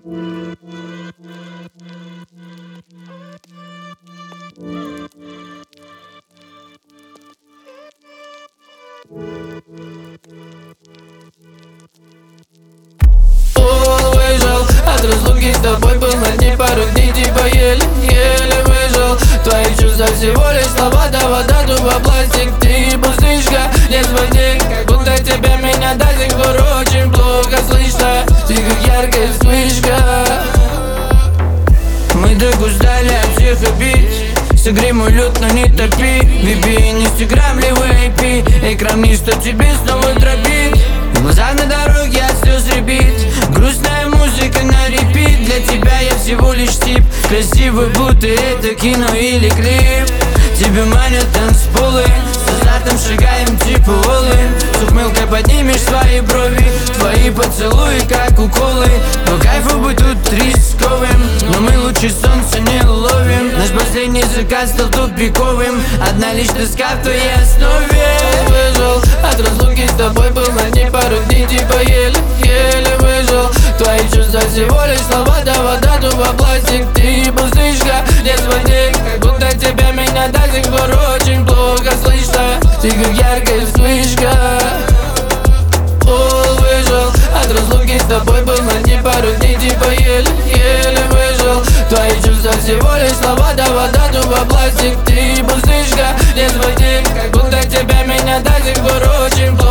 Выжил от разлуки с тобой, был на дне пару дней, типа еле-еле выжил. Твои чувства всего лишь слова, да вода, дуба, пластик. Ты пустышка, нет воды, как будто тебя меня до сих пор очень плохо слышно. Ты как яркая вспышка. Мы так устали от всех обид. Согрей мой лед, но не топи. VPN, Instagram, ливый IP. Экран вниз, что тебе снова дробит. Глаза на дороге от слез ребит. Грустная музыка на репит. Для тебя я всего лишь тип. Красивый, будто это кино или клип. Тебя манят танцполы. С азартом шагаем типа All-in. С ухмылкой поднимешь свои брови. Твои поцелуи как уколы. По кайфу быть тут рисковым, но мы лучи солнца не ловим. Наш последний заказ стал тупиковым. Одна лишь тоска в твоей основе. Выжил от разлуки с тобой, был на дне пару дней, типа еле-еле выжил. Твои чувства всего лишь слова, да вода, дуба, пластик. Ты пустышка, нет воды, как будто тебя меня до сих пор очень плохо слышно. Ты как яркая вспышка. Выжил от разлуки с тобой, был на дне пару дней, типа еле-еле выжил. Твои чувства всего лишь слова, да вода, дуба, пластик. Ты пустышка, нет воды, как будто тебя меня до сих пор очень плохо